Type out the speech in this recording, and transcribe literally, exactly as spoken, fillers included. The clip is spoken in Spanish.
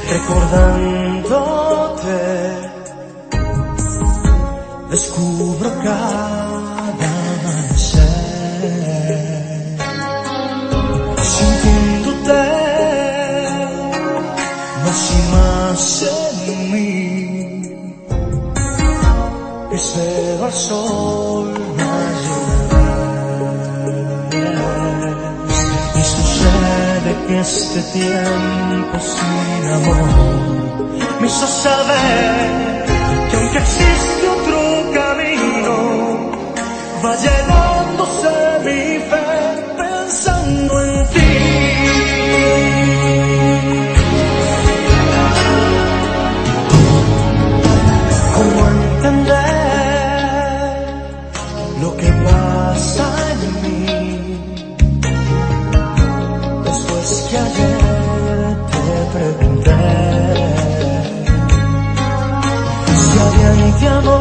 recordándote, descubro cada amanecer, sintiéndote más y más en mí. Espero al sol más llegar, y sucede que este tiempo sin amor me hizo saber que aunque existe otro camino, va llenándose mi fe pensando en ti. ¿Cómo entender lo que pasa en mí después que ayer te pregunté si había en ti amor?